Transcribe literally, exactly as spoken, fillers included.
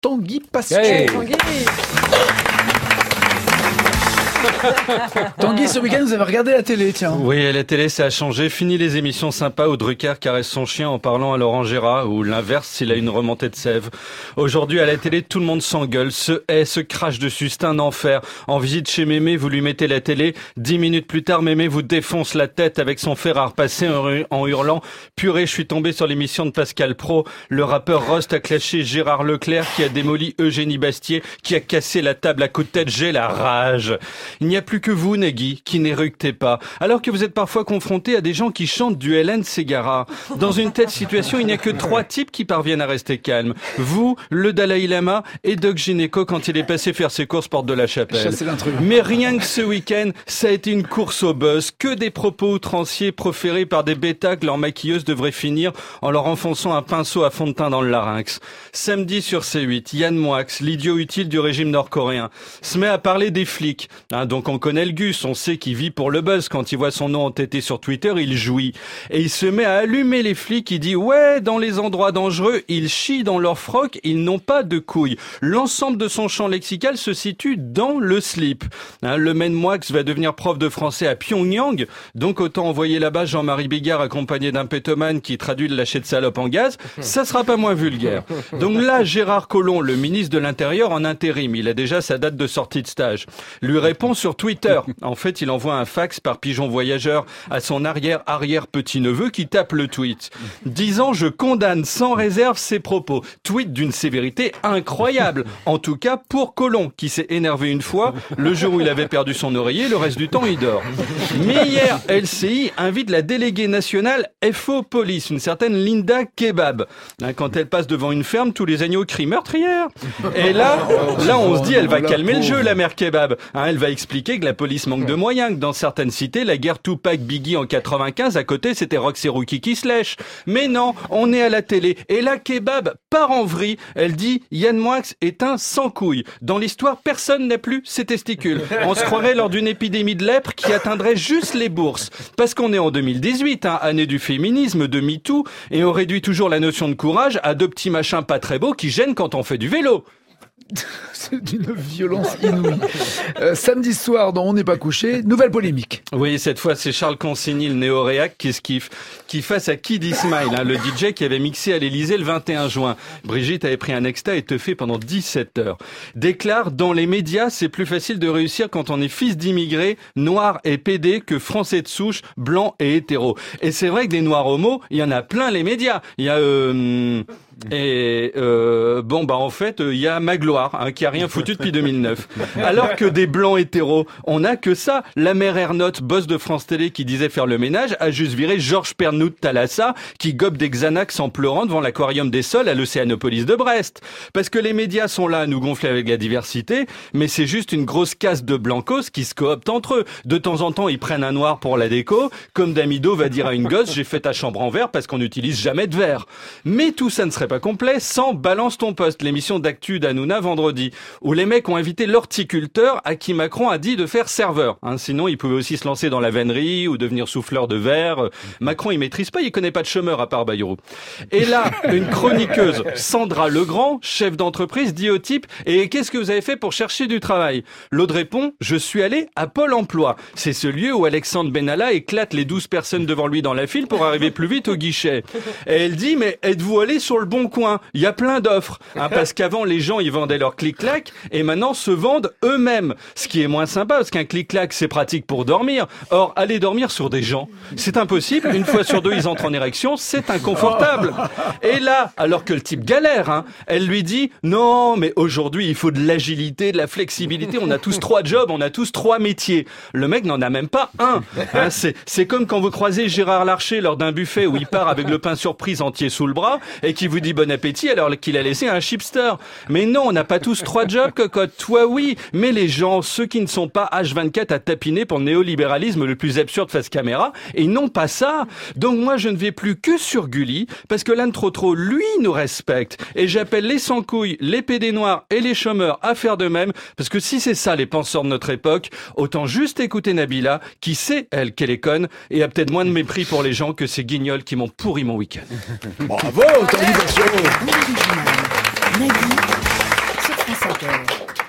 Tanguy Passion. Hey. Tanguy. Tanguy, ce week-end, vous avez regardé la télé, tiens. Oui, la télé, ça a changé. Fini les émissions sympas où Drucker caresse son chien en parlant à Laurent Gérard, ou l'inverse s'il a une remontée de sève. Aujourd'hui, à la télé, tout le monde s'engueule, se hait, se crache dessus. C'est un enfer. En visite chez Mémé, vous lui mettez la télé. Dix minutes plus tard, Mémé vous défonce la tête avec son fer à repasser en hurlant « Purée, je suis tombé sur l'émission de Pascal Praud. Le rappeur Rost a clashé Gérard Leclerc qui a démoli Eugénie Bastier, qui a cassé la table à coups de tête. J'ai la rage. » Il n'y a plus que vous, Nagui, qui n'éructez pas, alors que vous êtes parfois confronté à des gens qui chantent du Hélène Ségara. Dans une telle situation, il n'y a que trois types qui parviennent à rester calmes. Vous, le Dalai Lama et Doc Gynéco quand il est passé faire ses courses porte de la Chapelle. Mais rien que ce week-end, ça a été une course au buzz. Que des propos outranciers proférés par des bêtas que leur maquilleuse devrait finir en leur enfonçant un pinceau à fond de teint dans le larynx. Samedi sur C huit, Yann Moix, l'idiot utile du régime nord-coréen, se met à parler des flics. Hein, donc on connaît le Gus, on sait qu'il vit pour le buzz. Quand il voit son nom entêté sur Twitter, il jouit. Et il se met à allumer les flics, il dit « Ouais, dans les endroits dangereux, ils chient dans leur froc, ils n'ont pas de couilles. » L'ensemble de son champ lexical se situe dans le slip. Hein, le maine Moix va devenir prof de français à Pyongyang, donc autant envoyer là-bas Jean-Marie Bigard accompagné d'un pétomane qui traduit le lâcher de salope en gaz, ça sera pas moins vulgaire. Donc là, Gérard Collomb, le ministre de l'Intérieur en intérim, il a déjà sa date de sortie de stage, lui répond sur Twitter. En fait, il envoie un fax par pigeon voyageur à son arrière-arrière-petit-neveu qui tape le tweet. Disant « Je condamne sans réserve ces propos ». Tweet d'une sévérité incroyable. En tout cas, pour Collomb, qui s'est énervé une fois, le jour où il avait perdu son oreiller, le reste du temps, il dort. Mais hier, L C I invite la déléguée nationale F O Police, une certaine Linda Kebab. Quand elle passe devant une ferme, tous les agneaux crient « meurtrière ». Et là, là, on se dit, elle va calmer le jeu, la mère Kebab. Hein, elle va expliquer que la police manque de moyens, que dans certaines cités, la guerre Tupac-Biggie en quatre-vingt-quinze, à côté, c'était Roxy Rookie qui se lèche. Mais non, on est à la télé. Et la Kebab part en vrille. Elle dit « Yann Moix est un sans-couille. Dans l'histoire, personne n'a plus ses testicules. On se croirait lors d'une épidémie de lèpre qui atteindrait juste les bourses. » Parce qu'on est en deux mille dix-huit, hein, année du féminisme, de MeToo, et on réduit toujours la notion de courage à deux petits machins pas très beaux qui gênent quand on fait du vélo. C'est d'une violence inouïe. Euh, samedi soir, dans On n'est pas couché, nouvelle polémique. Oui, cette fois, c'est Charles Consigny, le néo-réac, qui se kiffe, qui face à Kid Ismail, hein, le D J qui avait mixé à l'Élysée le vingt et un juin. Brigitte avait pris un exta et teufé pendant dix-sept heures. Déclare, dans les médias, c'est plus facile de réussir quand on est fils d'immigrés, noir et pédé, que français de souche, blanc et hétéro. Et c'est vrai que des noirs homos, il y en a plein les médias. Il y a... Euh, Et euh, bon bah en fait il euh, y a Magloire hein, qui a rien foutu depuis deux mille neuf. Alors que des blancs hétéros, on n'a que ça. La mère Ernotte, boss de France Télé qui disait faire le ménage, a juste viré Georges Pernoud Thalassa qui gobe des Xanax en pleurant devant l'aquarium des sols à l'Océanopolis de Brest. Parce que les médias sont là à nous gonfler avec la diversité, mais c'est juste une grosse casse de blancos qui se cooptent entre eux. De temps en temps ils prennent un noir pour la déco, comme Damido va dire à une gosse j'ai fait ta chambre en verre parce qu'on n'utilise jamais de verre. Mais tout ça ne serait pas complet sans Balance ton poste, l'émission d'actu d'Hanouna vendredi, où les mecs ont invité l'horticulteur à qui Macron a dit de faire serveur. Hein, sinon, il pouvait aussi se lancer dans la vannerie ou devenir souffleur de verre. Macron, il maîtrise pas, il connaît pas de chômeur à part Bayrou. Et là, une chroniqueuse, Sandra Legrand, chef d'entreprise, dit au type « Et qu'est-ce que vous avez fait pour chercher du travail ?» L'autre répond « Je suis allé à Pôle emploi. C'est ce lieu où Alexandre Benalla éclate les douze personnes devant lui dans la file pour arriver plus vite au guichet. » Et elle dit « Mais êtes-vous allé sur le bon coin, il y a plein d'offres, hein, parce qu'avant les gens ils vendaient leur clic-clac et maintenant se vendent eux-mêmes, ce qui est moins sympa parce qu'un clic-clac c'est pratique pour dormir. Or aller dormir sur des gens, c'est impossible. Une fois sur deux ils entrent en érection, c'est inconfortable. Et là, alors que le type galère, hein, elle lui dit non mais aujourd'hui il faut de l'agilité, de la flexibilité. On a tous trois jobs, on a tous trois métiers. Le mec n'en a même pas un. Hein, c'est c'est comme quand vous croisez Gérard Larcher lors d'un buffet où il part avec le pain surprise entier sous le bras et qui vous dit bon appétit alors qu'il a laissé un chipster. Mais non, on n'a pas tous trois jobs, cocotte. Toi, oui. Mais les gens, ceux qui ne sont pas H vingt-quatre à tapiner pour le néolibéralisme le plus absurde face caméra, et ils n'ont pas ça. Donc moi, je ne vais plus que sur Gulli, parce que l'un de trop trop, lui, nous respecte. Et j'appelle les sans-couilles, les pédés noirs et les chômeurs à faire de même, parce que si c'est ça les penseurs de notre époque, autant juste écouter Nabila, qui sait, elle, qu'elle est conne, et a peut-être moins de mépris pour les gens que ces guignols qui m'ont pourri mon week-end. Bravo, Tanguy Passion. Nagui, Pascal.